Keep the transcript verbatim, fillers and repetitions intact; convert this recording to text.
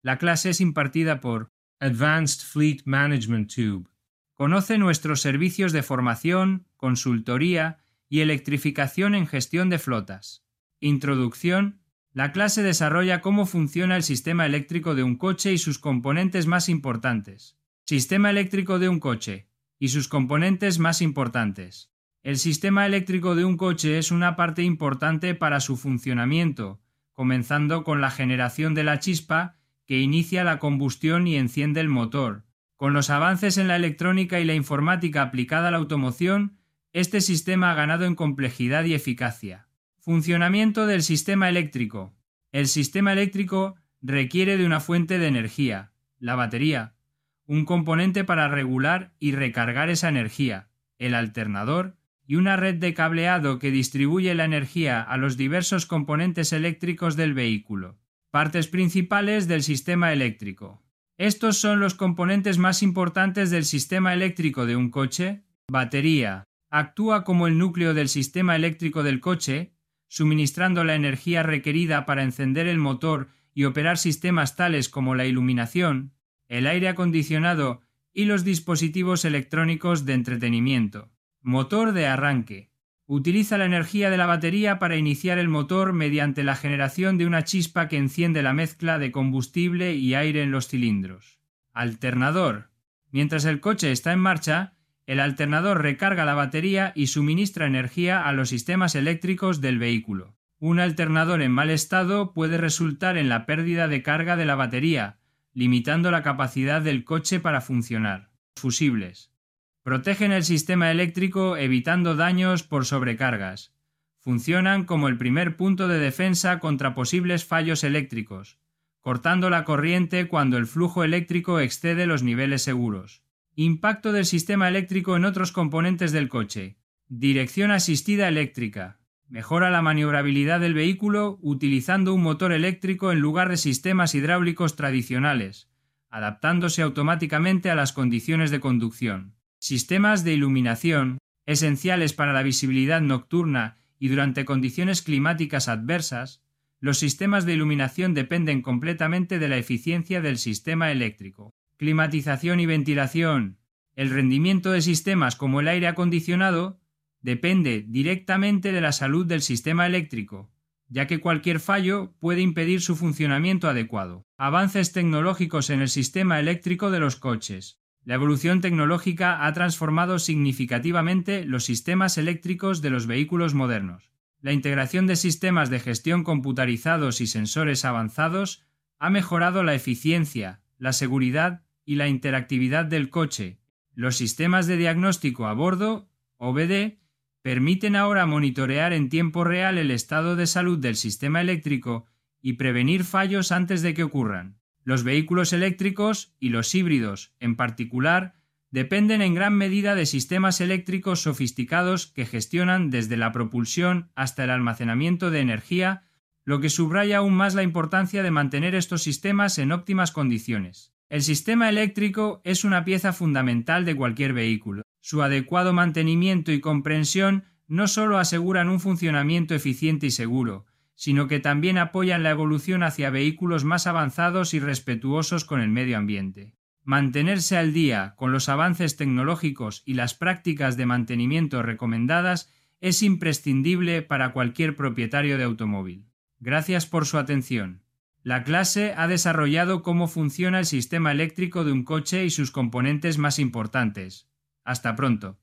La clase es impartida por Advanced Fleet Management Tube. Conoce nuestros servicios de formación, consultoría y electrificación en gestión de flotas. Introducción. La clase desarrolla cómo funciona el sistema eléctrico de un coche y sus componentes más importantes. Sistema eléctrico de un coche y sus componentes más importantes. El sistema eléctrico de un coche es una parte importante para su funcionamiento, comenzando con la generación de la chispa que inicia la combustión y enciende el motor. Con los avances en la electrónica y la informática aplicada a la automoción, este sistema ha ganado en complejidad y eficacia. Funcionamiento del sistema eléctrico. El sistema eléctrico requiere de una fuente de energía, la batería, un componente para regular y recargar esa energía, el alternador, y una red de cableado que distribuye la energía a los diversos componentes eléctricos del vehículo. Partes principales del sistema eléctrico. Estos son los componentes más importantes del sistema eléctrico de un coche. Batería. Actúa como el núcleo del sistema eléctrico del coche, suministrando la energía requerida para encender el motor y operar sistemas tales como la iluminación, el aire acondicionado y los dispositivos electrónicos de entretenimiento. Motor de arranque. Utiliza la energía de la batería para iniciar el motor mediante la generación de una chispa que enciende la mezcla de combustible y aire en los cilindros. Alternador. Mientras el coche está en marcha, el alternador recarga la batería y suministra energía a los sistemas eléctricos del vehículo. Un alternador en mal estado puede resultar en la pérdida de carga de la batería, limitando la capacidad del coche para funcionar. Fusibles. Protegen el sistema eléctrico evitando daños por sobrecargas. Funcionan como el primer punto de defensa contra posibles fallos eléctricos, cortando la corriente cuando el flujo eléctrico excede los niveles seguros. Impacto del sistema eléctrico en otros componentes del coche. Dirección asistida eléctrica. Mejora la maniobrabilidad del vehículo utilizando un motor eléctrico en lugar de sistemas hidráulicos tradicionales, adaptándose automáticamente a las condiciones de conducción. Sistemas de iluminación, esenciales para la visibilidad nocturna y durante condiciones climáticas adversas. Los sistemas de iluminación dependen completamente de la eficiencia del sistema eléctrico. Climatización y ventilación. El rendimiento de sistemas como el aire acondicionado depende directamente de la salud del sistema eléctrico, ya que cualquier fallo puede impedir su funcionamiento adecuado. Avances tecnológicos en el sistema eléctrico de los coches. La evolución tecnológica ha transformado significativamente los sistemas eléctricos de los vehículos modernos. La integración de sistemas de gestión computarizados y sensores avanzados ha mejorado la eficiencia, la seguridad y la interactividad del coche. Los sistemas de diagnóstico a bordo, O B D, permiten ahora monitorear en tiempo real el estado de salud del sistema eléctrico y prevenir fallos antes de que ocurran. Los vehículos eléctricos y los híbridos, en particular, dependen en gran medida de sistemas eléctricos sofisticados que gestionan desde la propulsión hasta el almacenamiento de energía, lo que subraya aún más la importancia de mantener estos sistemas en óptimas condiciones. El sistema eléctrico es una pieza fundamental de cualquier vehículo. Su adecuado mantenimiento y comprensión no solo aseguran un funcionamiento eficiente y seguro, sino que también apoyan la evolución hacia vehículos más avanzados y respetuosos con el medio ambiente. Mantenerse al día con los avances tecnológicos y las prácticas de mantenimiento recomendadas es imprescindible para cualquier propietario de automóvil. Gracias por su atención. La clase ha desarrollado cómo funciona el sistema eléctrico de un coche y sus componentes más importantes. Hasta pronto.